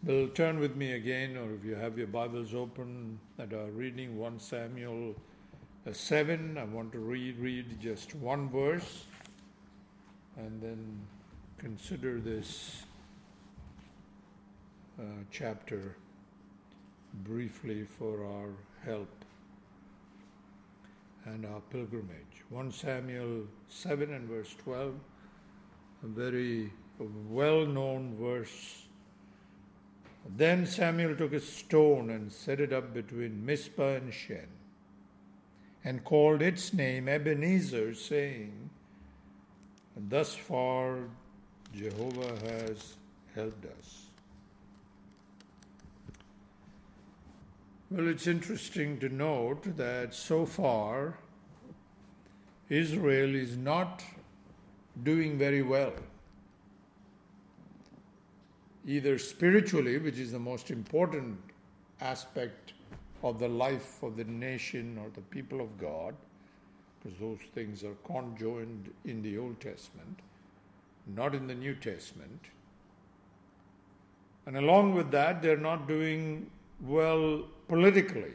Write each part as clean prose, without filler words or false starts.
Will turn with me again, or if you have your Bibles open that are reading 1 Samuel 7, I want to reread just one verse and then consider this chapter briefly for our help and our pilgrimage. 1 Samuel 7 and verse 12, a very well-known verse. Then Samuel took a stone and set it up between Mizpah and Shen, and called its name Ebenezer, saying, "Thus far Jehovah has helped us." Well, it's interesting to note that so far Israel is not doing very well, either spiritually, which is the most important aspect of the life of the nation or the people of God, because those things are conjoined in the Old Testament, not in the New Testament. And along with that, they're not doing well politically.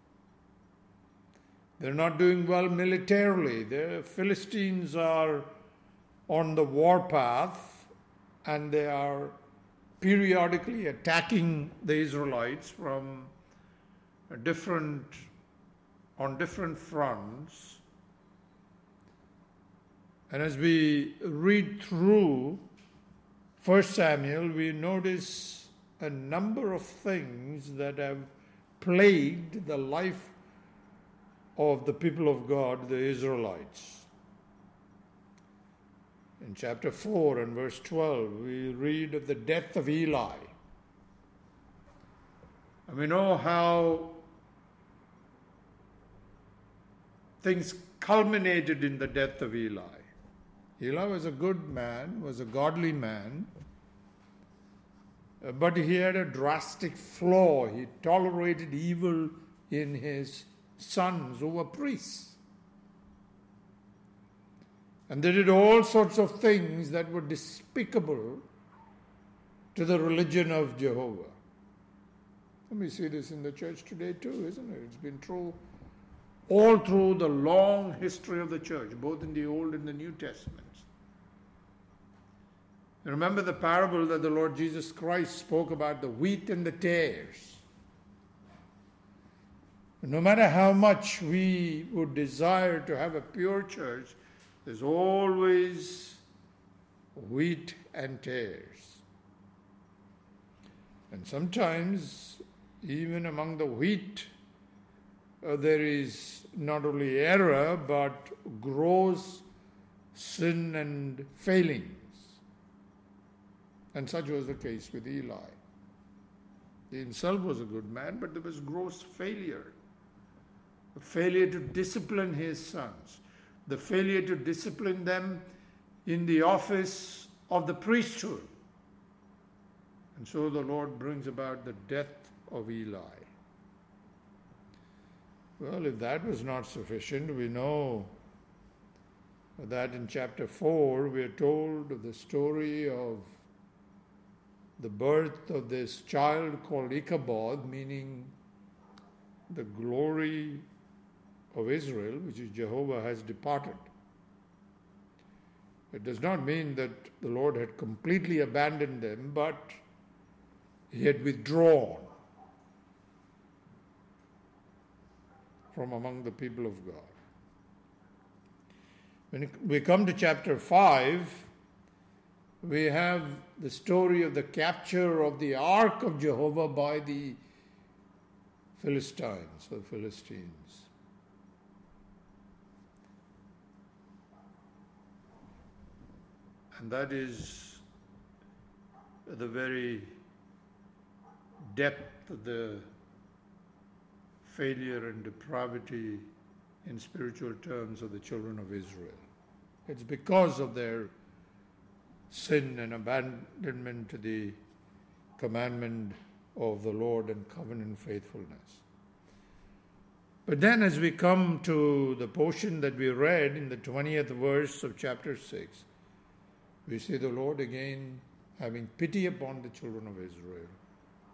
They're not doing well militarily. The Philistines are on the warpath, and they are periodically attacking the Israelites from on different fronts. And as we read through 1 Samuel, we notice a number of things that have plagued the life of the people of God, the Israelites. In chapter 4 and verse 12, we read of the death of Eli. And we know how things culminated in the death of Eli. Eli was a good man, was a godly man, but he had a drastic flaw. He tolerated evil in his sons who were priests. And they did all sorts of things that were despicable to the religion of Jehovah. And we see this in the church today too, isn't it? It's been true all through the long history of the church, both in the Old and the New Testaments. Remember the parable that the Lord Jesus Christ spoke about, the wheat and the tares. No matter how much we would desire to have a pure church, there's always wheat and tares. And sometimes, even among the wheat, there is not only error, but gross sin and failings. And such was the case with Eli. He himself was a good man, but there was gross failure. A failure to discipline his sons. The failure to discipline them in the office of the priesthood. And so the Lord brings about the death of Eli. Well, if that was not sufficient, we know that in chapter 4 we are told of the story of the birth of this child called Ichabod, meaning the glory of Israel, which is Jehovah, has departed. It does not mean that the Lord had completely abandoned them, but he had withdrawn from among the people of God. When we come to chapter 5, we have the story of the capture of the ark of Jehovah by the Philistines or Philistines. And that is the very depth of the failure and depravity in spiritual terms of the children of Israel. It's because of their sin and abandonment to the commandment of the Lord and covenant faithfulness. But then as we come to the portion that we read in the 20th verse of chapter 6, we see the Lord again having pity upon the children of Israel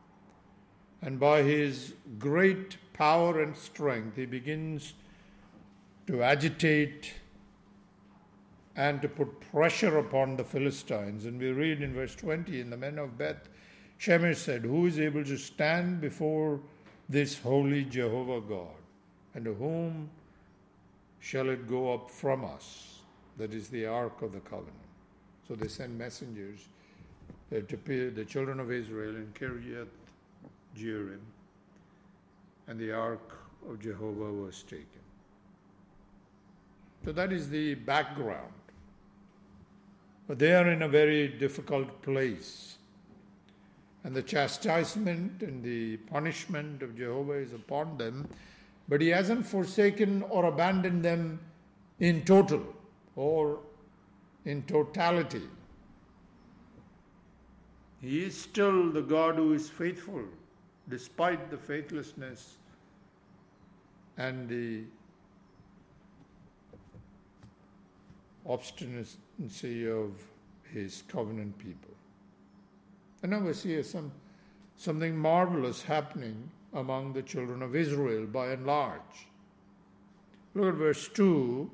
And by his great power and strength, he begins to agitate and to put pressure upon the Philistines. And we read in verse 20, and the men of Beth Shemesh said, who is able to stand before this holy Jehovah God? And to whom shall it go up from us? That is the Ark of the Covenant. So they sent messengers to the children of Israel in Kiriath Jearim, and the Ark of Jehovah was taken. So that is the background. But they are in a very difficult place. And the chastisement and the punishment of Jehovah is upon them, but he hasn't forsaken or abandoned them in total or in totality. He is still the God who is faithful, despite the faithlessness and the obstinacy of his covenant people. And now we see something marvelous happening among the children of Israel by and large. Look at verse 2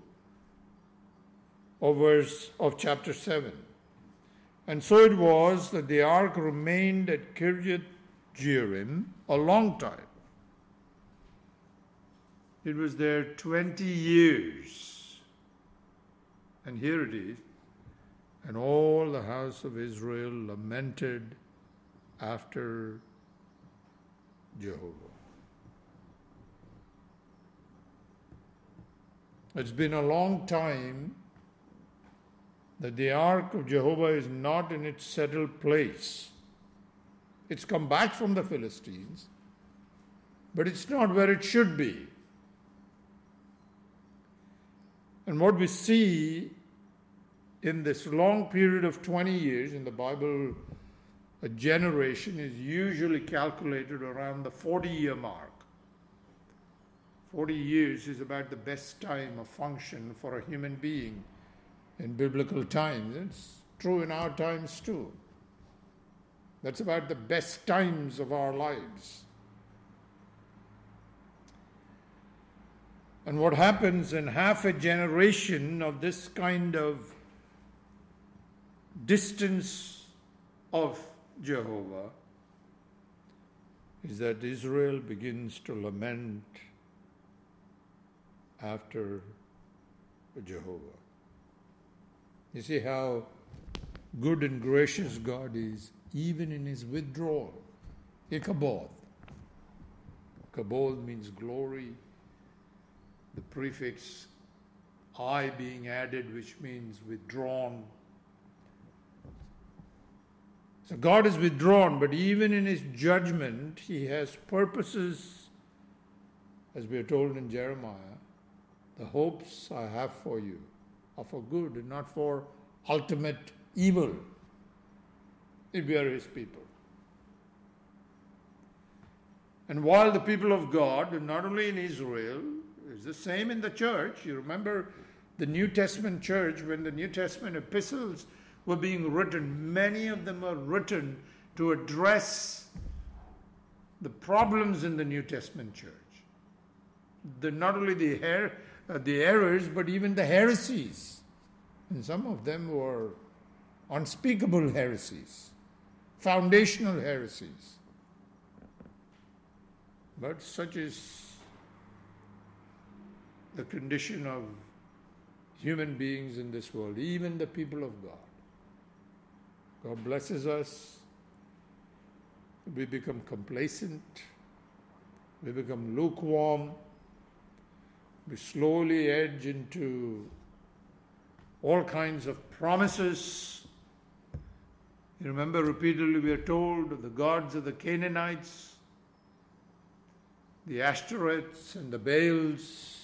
of chapter 7. And so it was that the ark remained at Kiriath Jearim a long time. It was there 20 years. And here it is. And all the house of Israel lamented after Jehovah. It's been a long time that the ark of Jehovah is not in its settled place. It's come back from the Philistines, but it's not where it should be. And what we see in this long period of 20 years, in the Bible, a generation is usually calculated around the 40-year mark. 40 years is about the best time of function for a human being in biblical times. It's true in our times too. That's about the best times of our lives. And what happens in half a generation of this kind of distance of Jehovah is that Israel begins to lament after Jehovah. You see how good and gracious God is, even in his withdrawal. Ichabod. Kabod means glory. The prefix I being added, which means withdrawn. So God is withdrawn, but even in his judgment, he has purposes, as we are told in Jeremiah. The hopes I have for you are for good and not for ultimate evil, if we are his people. And while the people of God, and not only in Israel, it's the same in the church. You remember the New Testament church, when the New Testament epistles were being written, many of them were written to address the problems in the New Testament church. Not only the errors, but even the heresies. And some of them were unspeakable heresies, foundational heresies. But such is the condition of human beings in this world, even the people of God. God blesses us. We become complacent. We become lukewarm. We slowly edge into all kinds of promises. You remember repeatedly we are told the gods of the Canaanites, the Ashtoreths and the Baals.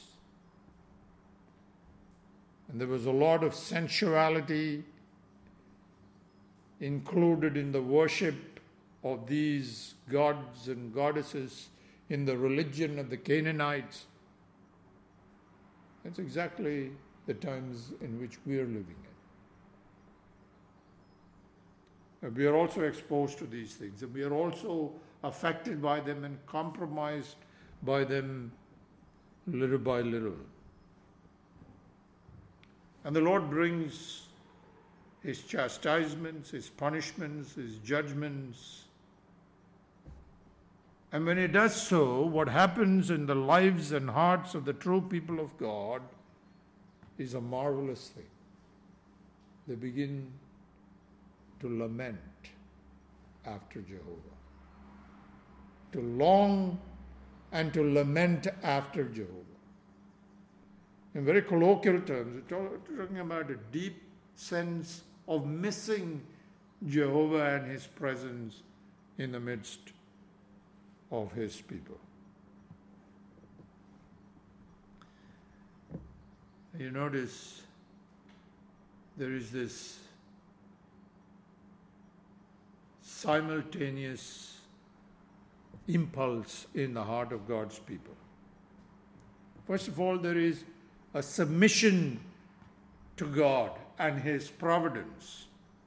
And there was a lot of sensuality included in the worship of these gods and goddesses in the religion of the Canaanites. That's exactly the times in which we are living We are also exposed to these things. We are also affected by them and compromised by them little by little. And the Lord brings His chastisements, His punishments, His judgments. And when He does so, what happens in the lives and hearts of the true people of God is a marvelous thing. They begin to lament after Jehovah, to long and to lament after Jehovah. In very colloquial terms, we're talking about a deep sense of missing Jehovah and His presence in the midst of His people. You notice there is this simultaneous impulse in the heart of God's people. First of all, there is a submission to God and His providence.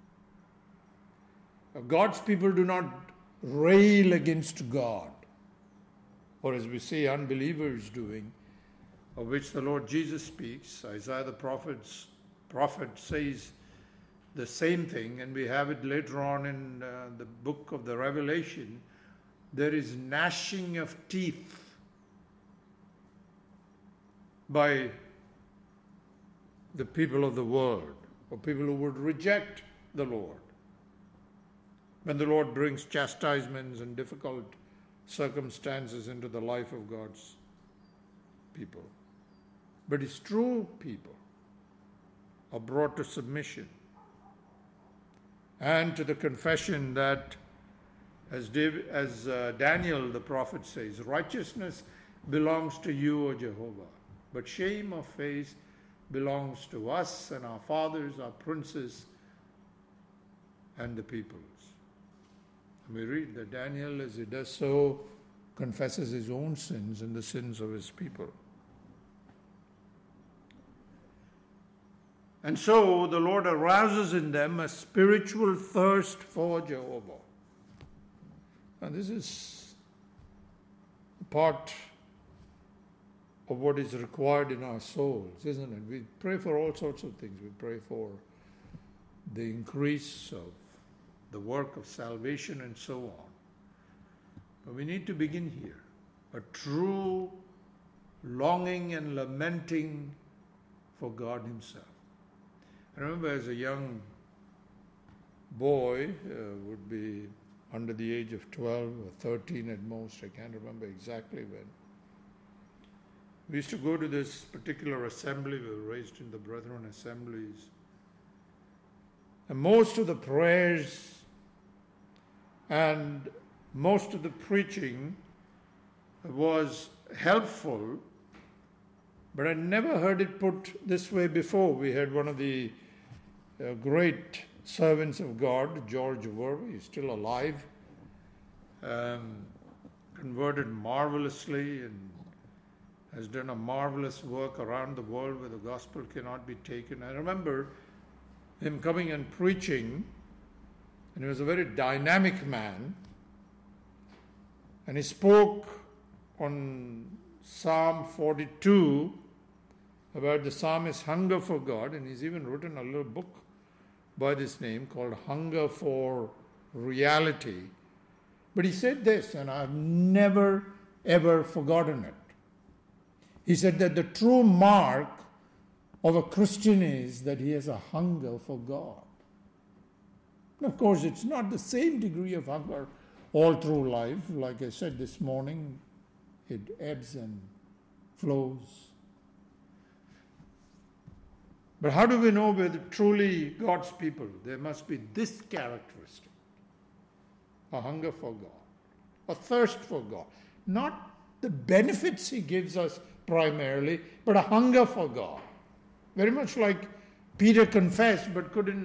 God's people do not rail against God, or as we see unbelievers doing, of which the Lord Jesus speaks. Isaiah the prophet says the same thing, and we have it later on in the book of the Revelation. There is gnashing of teeth by the people of the world, or people who would reject the Lord. When the Lord brings chastisements and difficult circumstances into the life of God's people. But His true people are brought to submission and to the confession that, as Daniel the prophet says, righteousness belongs to you, O Jehovah, but shame of face belongs to us and our fathers, our princes, and the peoples. And we read that Daniel, as he does so, confesses his own sins and the sins of his people. And so the Lord arouses in them a spiritual thirst for Jehovah. And this is part of what is required in our souls, isn't it? We pray for all sorts of things. We pray for the increase of the work of salvation and so on. But we need to begin here. A true longing and lamenting for God Himself. I remember as a young boy, would be under the age of 12 or 13 at most, I can't remember exactly when. We used to go to this particular assembly. We were raised in the Brethren assemblies. And most of the prayers and most of the preaching was helpful, but I never heard it put this way before. We had one of the great servants of God, George Verwey, he's still alive, converted marvelously and has done a marvelous work around the world where the gospel cannot be taken. I remember him coming and preaching, and he was a very dynamic man, and he spoke on Psalm 42 about the psalmist's hunger for God, and he's even written a little book by this name called Hunger for Reality. But he said this, and I've never ever forgotten it. He said that the true mark of a Christian is that he has a hunger for God. And of course, it's not the same degree of hunger all through life. Like I said this morning, it ebbs and flows. But how do we know we're truly God's people? There must be this characteristic: a hunger for God, a thirst for God. Not the benefits He gives us primarily, but a hunger for God. Very much like Peter confessed but couldn't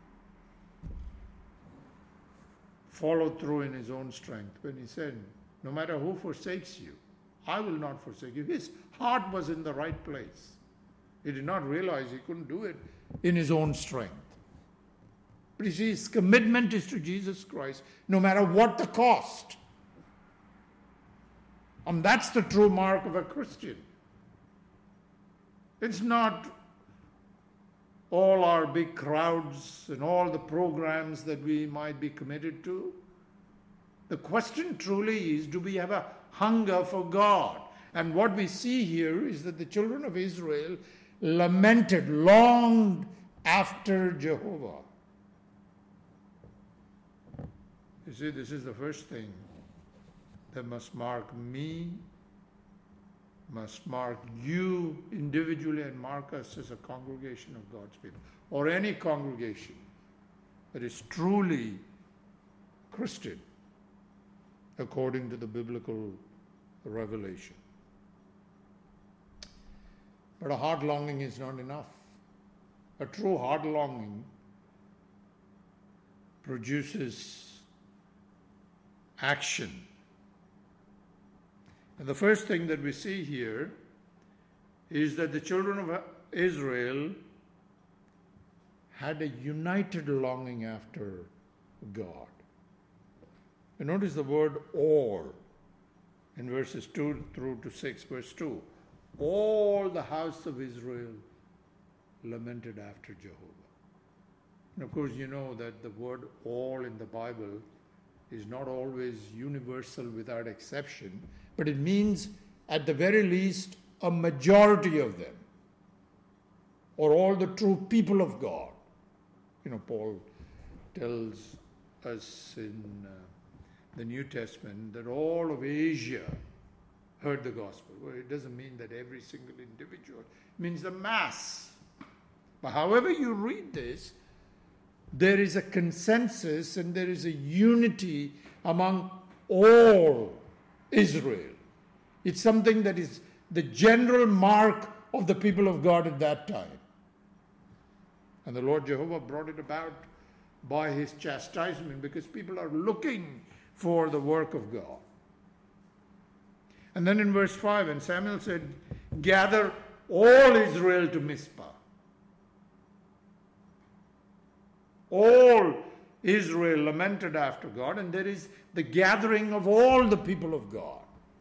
follow through in his own strength when he said, no matter who forsakes you, I will not forsake you. His heart was in the right place. He did not realize he couldn't do it in his own strength. But you see, his commitment is to Jesus Christ, no matter what the cost. And that's the true mark of a Christian. It's not all our big crowds and all the programs that we might be committed to. The question truly is, do we have a hunger for God? And what we see here is that the children of Israel lamented, longed after Jehovah. You see, this is the first thing that must mark me, must mark you individually, and mark us as a congregation of God's people, or any congregation that is truly Christian according to the biblical revelation. But a heart longing is not enough. A true heart longing produces action. And the first thing that we see here is that the children of Israel had a united longing after God. And notice the word all in verses 2 through to 6, verse 2. All the house of Israel lamented after Jehovah. And of course, you know that the word all in the Bible is not always universal without exception, but it means at the very least a majority of them, or all the true people of God. You know, Paul tells us in the New Testament that all of Asia heard the gospel. Well, it doesn't mean that every single individual. It means the mass. But however you read this, there is a consensus and there is a unity among all Israel. It's something that is the general mark of the people of God at that time. And the Lord Jehovah brought it about by his chastisement, because people are looking for the work of God. And then in verse 5, and Samuel said, gather all Israel to Mizpah. All Israel lamented after God, and there is the gathering of all the people of God.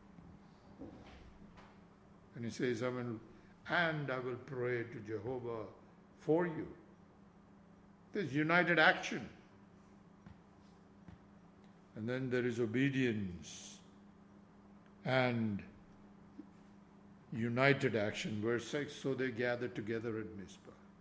And he says, I will pray to Jehovah for you. There's united action. And then there is obedience and united action. Verse 6, so they gathered together at Mizpah.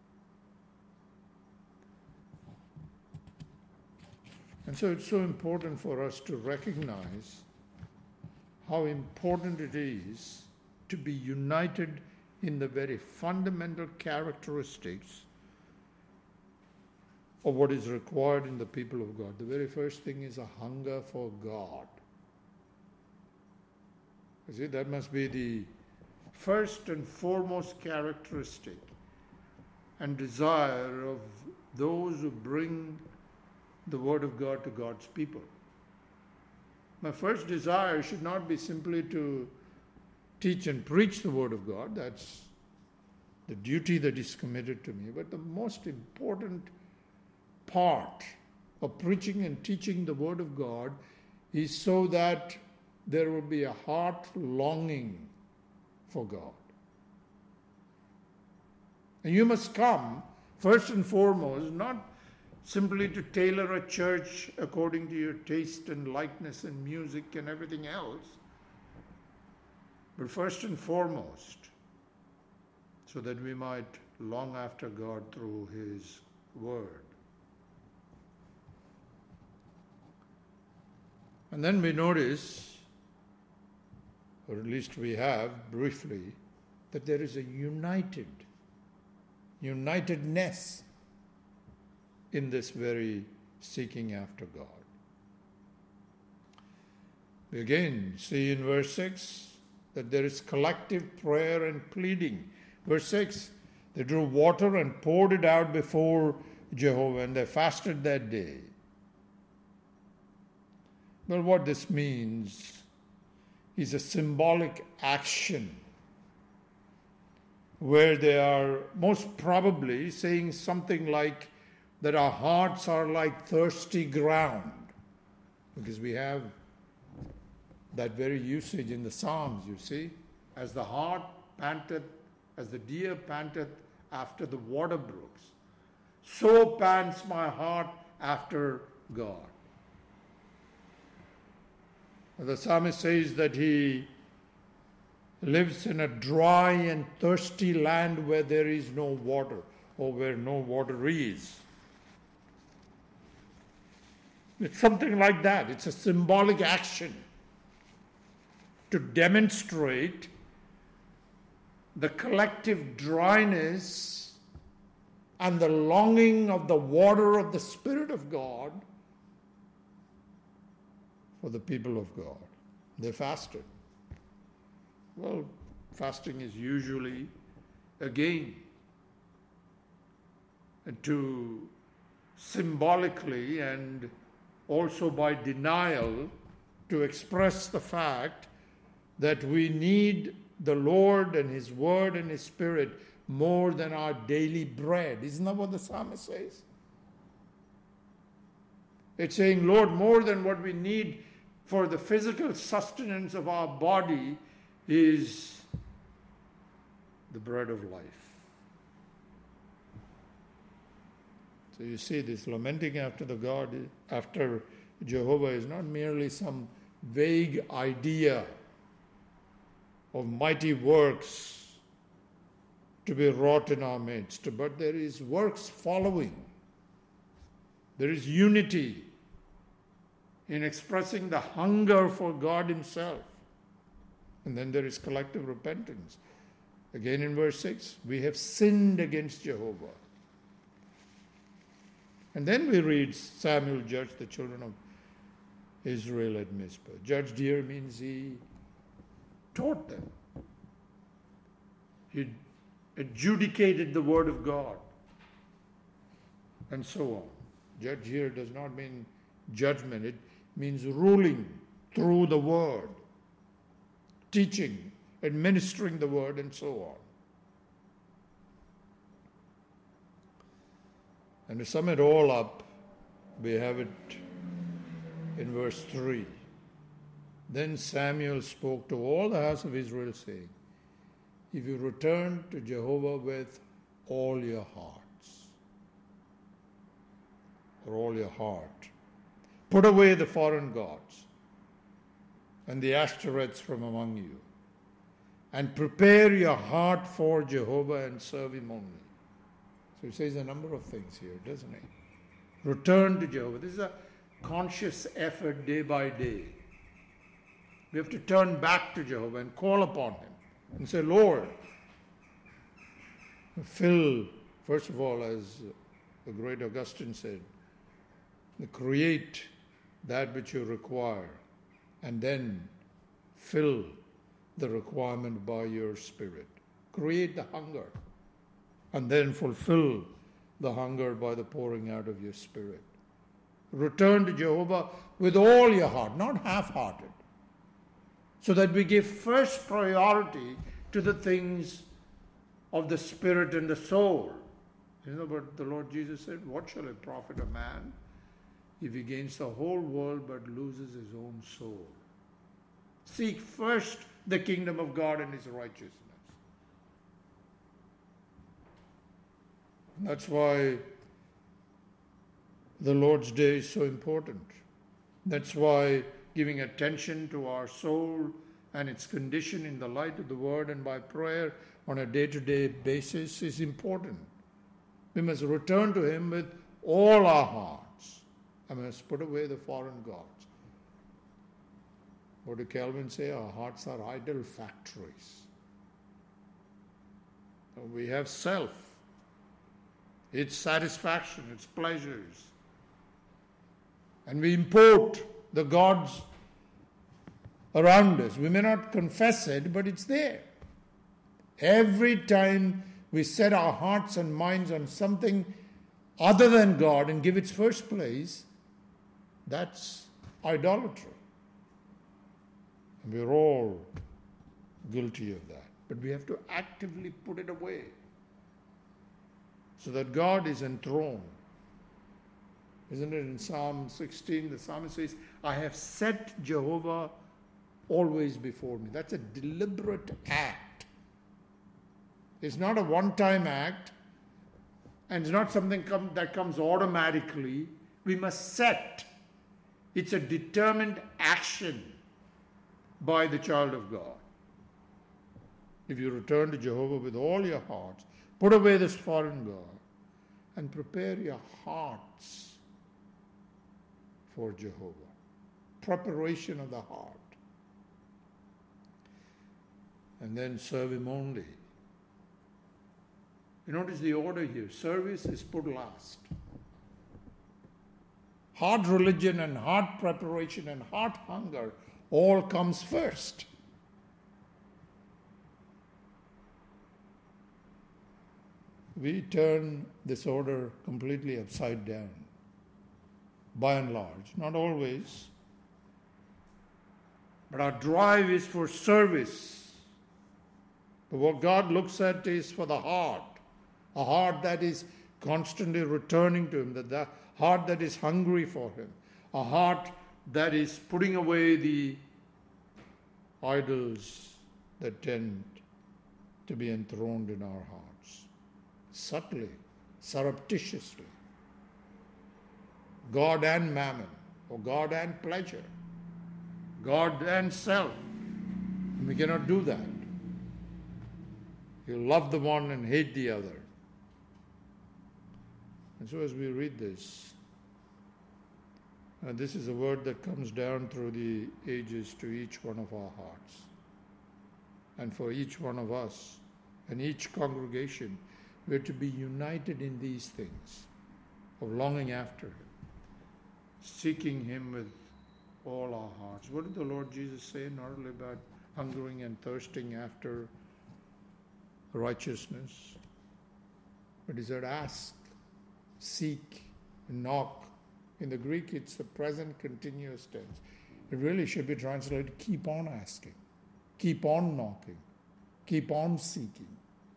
And so it's so important for us to recognize how important it is to be united in the very fundamental characteristics of what is required in the people of God. The very first thing is a hunger for God. You see, that must be the first and foremost characteristic and desire of those who bring the Word of God to God's people. My first desire should not be simply to teach and preach the Word of God. That's the duty that is committed to me. But the most important part of preaching and teaching the Word of God is so that there will be a heart longing for God. And you must come, first and foremost, not simply to tailor a church according to your taste and likeness and music and everything else, but first and foremost, so that we might long after God through His Word. And then we notice, or at least we have briefly, that there is a unitedness in this very seeking after God. We again see in verse 6 that there is collective prayer and pleading. Verse 6, they drew water and poured it out before Jehovah, and they fasted that day. Well, what this means is a symbolic action where they are most probably saying something like, that our hearts are like thirsty ground, because we have that very usage in the Psalms, you see. As the hart panteth, as the deer panteth after the water brooks, so pants my heart after God. The psalmist says that he lives in a dry and thirsty land where there is no water, or where no water is. It's something like that. It's a symbolic action to demonstrate the collective dryness and the longing of the water of the Spirit of God for the people of God. They fasted. Well, fasting is usually, again, to symbolically and also by denial to express the fact that we need the Lord and His Word and His Spirit more than our daily bread. Isn't that what the psalmist says? It's saying, Lord, more than what we need for the physical sustenance of our body is the bread of life. So you see, this lamenting after after Jehovah is not merely some vague idea of mighty works to be wrought in our midst, but there is works following. There is unity in expressing the hunger for God Himself. And then there is collective repentance. Again in verse 6, we have sinned against Jehovah. And then we read Samuel judged the children of Israel at Mizpah. Judged here means he taught them. He adjudicated the word of God. And so on. Judge here does not mean judgment. It means ruling through the word, teaching, administering the word, and so on. And to sum it all up, we have it in verse 3. Then Samuel spoke to all the house of Israel, saying, if you return to Jehovah with all your hearts, or all your heart, put away the foreign gods and the Ashtoreths from among you, and prepare your heart for Jehovah and serve Him only. So he says a number of things here, doesn't he? Return to Jehovah. This is a conscious effort day by day. We have to turn back to Jehovah and call upon Him and say, Lord, fill, first of all, as the great Augustine said, create that which you require, and then fill the requirement by your Spirit. Create the hunger, and then fulfill the hunger by the pouring out of your Spirit. Return to Jehovah with all your heart, not half-hearted, so that we give first priority to the things of the spirit and the soul. You know what the Lord Jesus said? What shall it profit a man if he gains the whole world but loses his own soul? Seek first the kingdom of God and His righteousness. That's why the Lord's Day is so important. That's why giving attention to our soul and its condition in the light of the Word and by prayer on a day-to-day basis is important. We must return to Him with all our hearts. I must put away the foreign gods. What did Calvin say? Our hearts are idol factories. We have self, its satisfaction, its pleasures. And we import the gods around us. We may not confess it, but it's there. Every time we set our hearts and minds on something other than God and give its first place, that's idolatry. And we're all guilty of that. But we have to actively put it away so that God is enthroned Isn't it in Psalm 16, the psalmist says, I have set Jehovah always before me. That's a deliberate act. It's not a one-time act, and it's not something that comes automatically. We must set. It's a determined action by the child of God. If you return to Jehovah with all your hearts, put away this foreign God, and prepare your hearts for Jehovah. Preparation of the heart. And then serve Him only. You notice the order here. Service is put last. Heart religion and heart preparation and heart hunger all comes first. We turn this order completely upside down. By and large, not always. But our drive is for service. But what God looks at is for the heart. A heart that is constantly returning to Him, the heart that is hungry for Him, a heart that is putting away the idols that tend to be enthroned in our hearts. Subtly, surreptitiously. God and mammon, or God and pleasure, God and self. And we cannot do that. You love the one and hate the other. And so as we read this, this is a word that comes down through the ages to each one of our hearts. And for each one of us and each congregation, we're to be united in these things of longing after Him, seeking Him with all our hearts. What did the Lord Jesus say not only about hungering and thirsting after righteousness, but He said, ask, seek, knock. In the Greek, it's the present continuous tense. It really should be translated, keep on asking, keep on knocking, keep on seeking.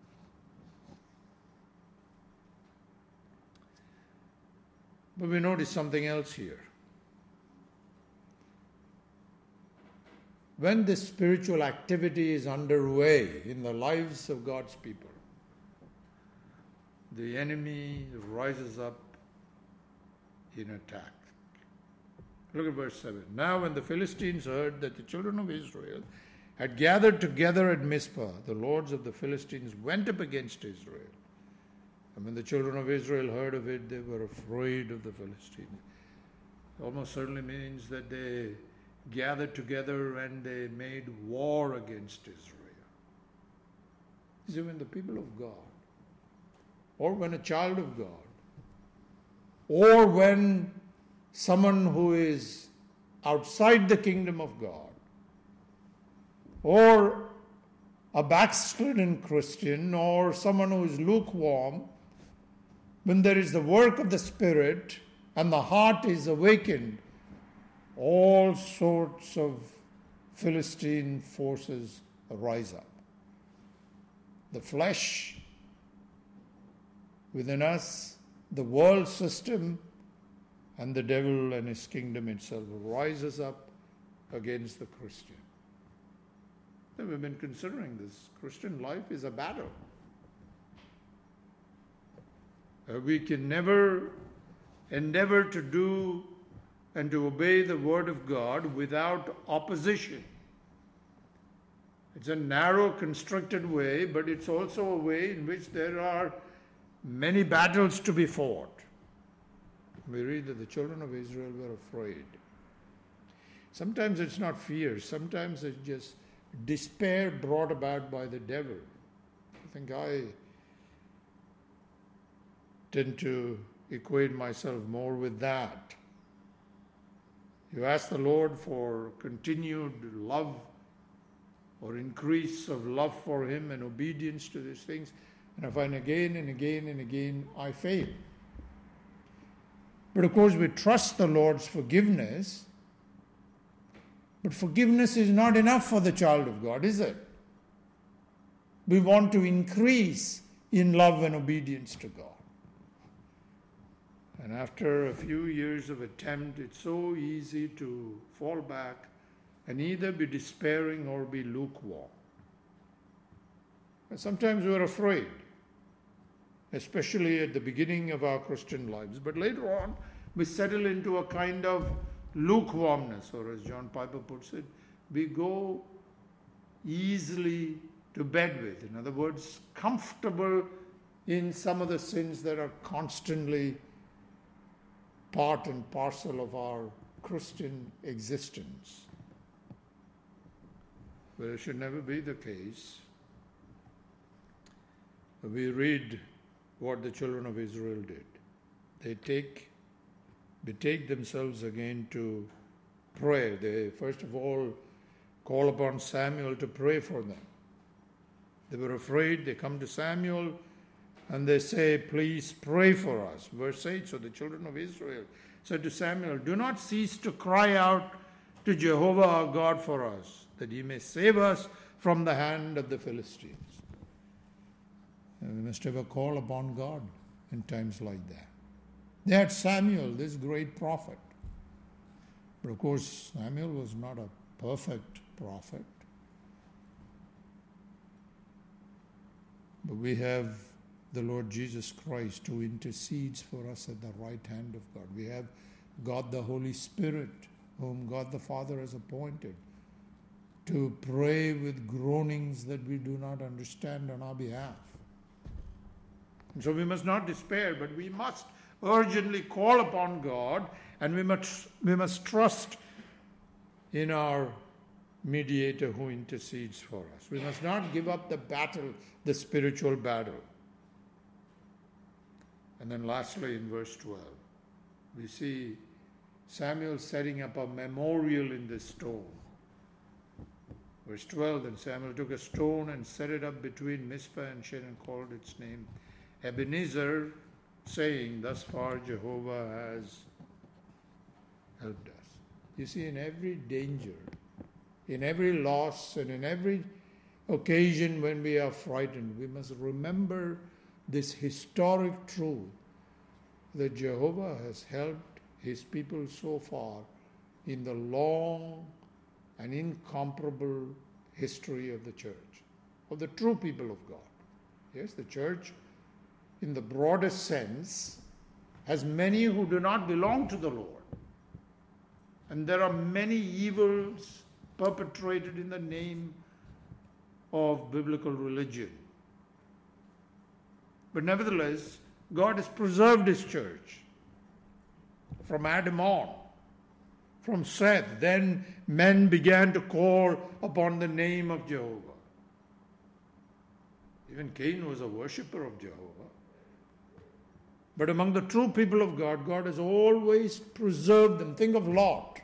But we notice something else here. When this spiritual activity is underway in the lives of God's people, the enemy rises up in attack. Look at verse 7. Now when the Philistines heard that the children of Israel had gathered together at Mizpah, the lords of the Philistines went up against Israel. And when the children of Israel heard of it, they were afraid of the Philistines. It almost certainly means that they gathered together and they made war against Israel. See, when the people of God, or when a child of God, or when someone who is outside the kingdom of God, or a backslidden Christian, or someone who is lukewarm, when there is the work of the Spirit and the heart is awakened, all sorts of Philistine forces rise up. The flesh within us, the world system, and the devil and his kingdom itself rises up against the Christian. We've been considering this. Christian life is a battle. We can never endeavor to do and to obey the Word of God without opposition. It's a narrow, constricted way, but it's also a way in which there are many battles to be fought. We read that the children of Israel were afraid. Sometimes it's not fear. Sometimes it's just despair brought about by the devil. I think I tend to equate myself more with that. You ask the Lord for continued love or increase of love for Him and obedience to these things, and I find again and again and again I fail. But of course we trust the Lord's forgiveness, but forgiveness is not enough for the child of God, is it? We want to increase in love and obedience to God. And after a few years of attempt, it's so easy to fall back and either be despairing or be lukewarm. And sometimes we're afraid, especially at the beginning of our Christian lives. But later on, we settle into a kind of lukewarmness, or as John Piper puts it, we go easily to bed with. In other words, comfortable in some of the sins that are constantly part and parcel of our Christian existence. But it should never be the case. We read what the children of Israel did. They take themselves again to prayer. They first of all call upon Samuel to pray for them. They were afraid. They come to Samuel and they say, please pray for us. Verse 8, so the children of Israel said to Samuel, do not cease to cry out to Jehovah our God for us, that he may save us from the hand of the Philistines. And we must ever call upon God in times like that. They had Samuel, this great prophet. But of course, Samuel was not a perfect prophet. But we have the Lord Jesus Christ who intercedes for us at the right hand of God. We have God the Holy Spirit, whom God the Father has appointed to pray with groanings that we do not understand on our behalf. And so we must not despair, but we must urgently call upon God, and we must trust in our mediator who intercedes for us. We must not give up the battle, the spiritual battle. And then lastly, in verse 12, we see Samuel setting up a memorial in this stone. Verse 12, then Samuel took a stone and set it up between Mizpah and Shen and called its name Ebenezer, saying, thus far Jehovah has helped us. You see, in every danger, in every loss, and in every occasion when we are frightened, we must remember this historic truth that Jehovah has helped his people so far in the long and incomparable history of the church, of the true people of God. Yes, the church, in the broadest sense, has many who do not belong to the Lord. And there are many evils perpetrated in the name of biblical religion. But nevertheless, God has preserved his church from Adam on. From Seth, then men began to call upon the name of Jehovah. Even Cain was a worshipper of Jehovah. But among the true people of God, God has always preserved them. Think of Lot.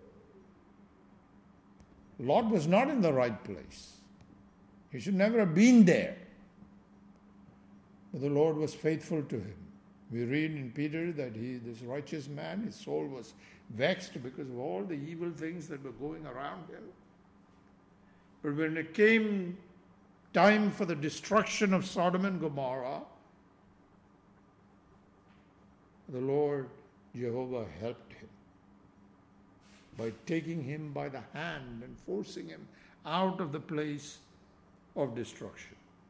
Lot was not in the right place. He should never have been there. But the Lord was faithful to him. We read in Peter that this righteous man, his soul was vexed because of all the evil things that were going around him. But when it came time for the destruction of Sodom and Gomorrah, the Lord Jehovah helped him by taking him by the hand and forcing him out of the place of destruction.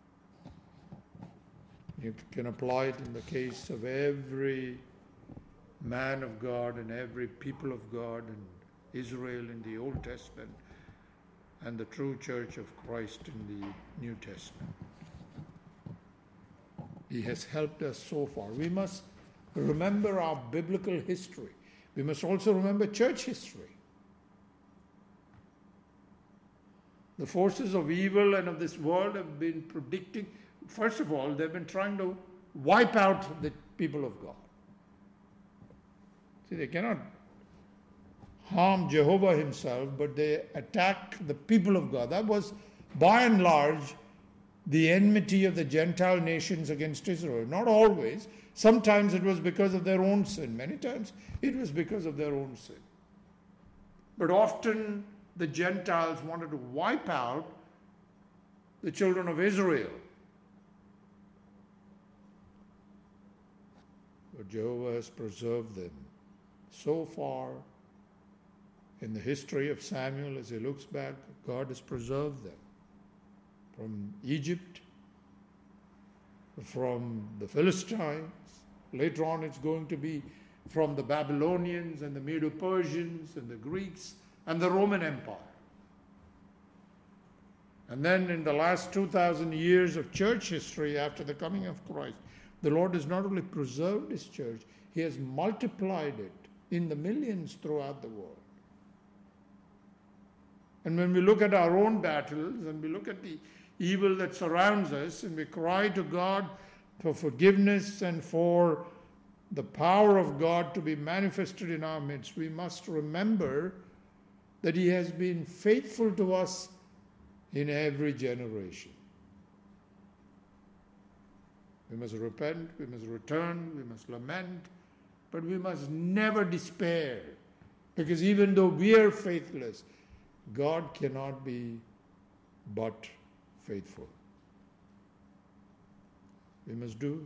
You can apply it in the case of every man of God and every people of God and Israel in the Old Testament and the true church of Christ in the New Testament. He has helped us so far. We must remember our biblical history. We must also remember church history. The forces of evil and of this world have been predicting. First of all, they've been trying to wipe out the people of God. See, they cannot harm Jehovah himself, but they attack the people of God. That was, by and large, the enmity of the Gentile nations against Israel. Not always. Sometimes it was because of their own sin. Many times it was because of their own sin. But often the Gentiles wanted to wipe out the children of Israel. but Jehovah has preserved them. So far, in the history of Samuel, as he looks back, God has preserved them from Egypt, from the Philistines. Later on, it's going to be from the Babylonians and the Medo-Persians and the Greeks and the Roman Empire. And then in the last 2,000 years of church history after the coming of Christ, the Lord has not only preserved His church, He has multiplied it in the millions throughout the world. And when we look at our own battles and we look at the evil that surrounds us and we cry to God for forgiveness and for the power of God to be manifested in our midst, we must remember that He has been faithful to us in every generation. We must repent, we must return, we must lament, but we must never despair, because even though we are faithless, God cannot be but faithful. We must do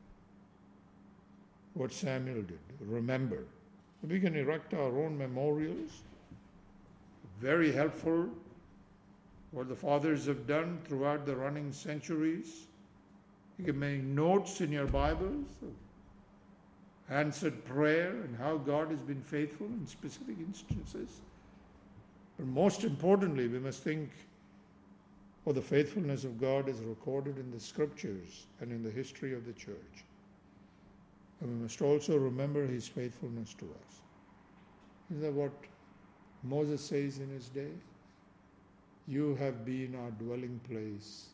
what Samuel did. Remember. We can erect our own memorials. Very helpful what the fathers have done throughout the running centuries. You can make notes in your Bibles of answered prayer and how God has been faithful in specific instances. But most importantly, we must think of the faithfulness of God as recorded in the Scriptures and in the history of the church. And we must also remember His faithfulness to us. Isn't that what Moses says in his day? You have been our dwelling place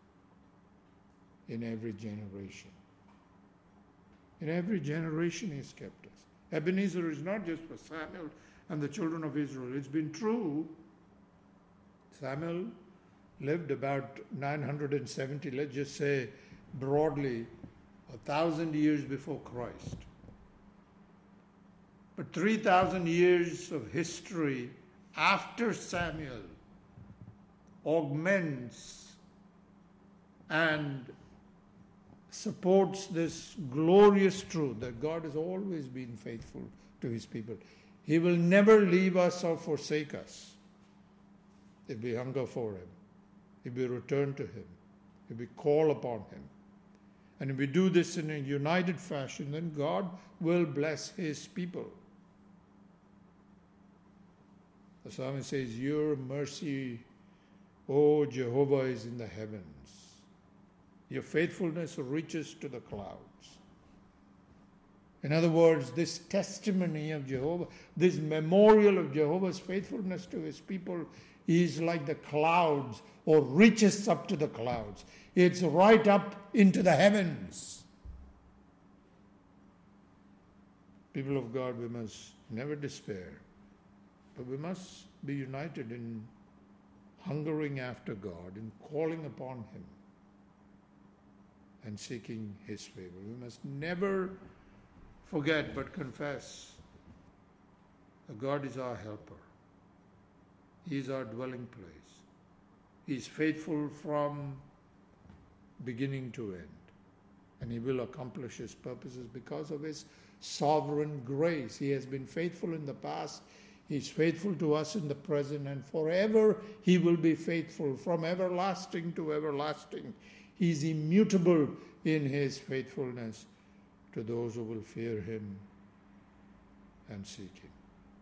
in every generation. In every generation He has kept us. Ebenezer is not just for Samuel and the children of Israel. It's been true. Samuel lived about 970, let's just say broadly, 1,000 years before Christ. But 3,000 years of history after Samuel augments and supports this glorious truth that God has always been faithful to His people. He will never leave us or forsake us if we hunger for Him, if we return to Him, if we call upon Him. And if we do this in a united fashion, then God will bless His people. The psalmist says, your mercy, O Jehovah, is in the heavens. Your faithfulness reaches to the clouds. In other words, this testimony of Jehovah, this memorial of Jehovah's faithfulness to His people is like the clouds, or reaches up to the clouds. It's right up into the heavens. People of God, we must never despair, but we must be united in hungering after God, in calling upon Him and seeking His favor. We must never forget but confess that God is our helper. He is our dwelling place. He is faithful from beginning to end. And He will accomplish His purposes because of His sovereign grace. He has been faithful in the past. He is faithful to us in the present. And forever He will be faithful, from everlasting to everlasting. He is immutable in His faithfulness to those who will fear Him and seek Him.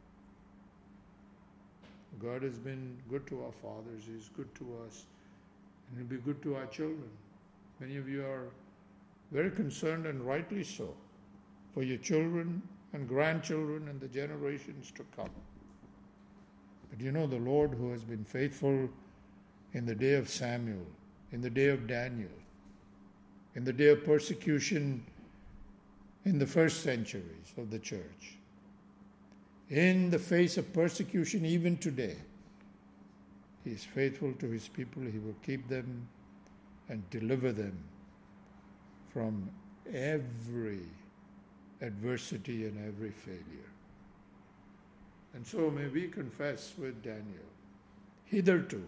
God has been good to our fathers. He is good to us. And He'll be good to our children. Many of you are very concerned, and rightly so, for your children and grandchildren and the generations to come. But you know, the Lord, who has been faithful in the day of Samuel, in the day of Daniel, in the day of persecution in the first centuries of the church, in the face of persecution even today, He is faithful to His people. He will keep them and deliver them from every adversity and every failure. And so may we confess with Daniel, hitherto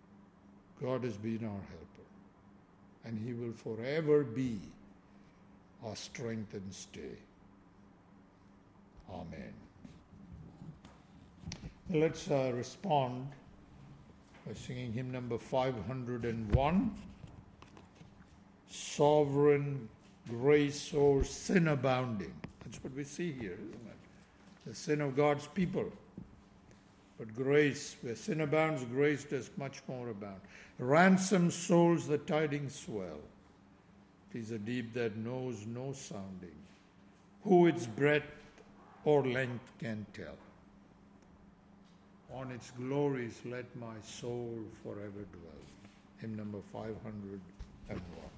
God has been our helper, and He will forever be our strength and stay. Amen. Let's respond by singing hymn number 501, Sovereign Grace o'er Sin Abounding. That's what we see here, isn't it? The sin of God's people. But grace, where sin abounds, grace does much more abound. Ransomed souls the tidings swell. It is a deep that knows no sounding. Who its breadth or length can tell? On its glories let my soul forever dwell. Hymn number 501.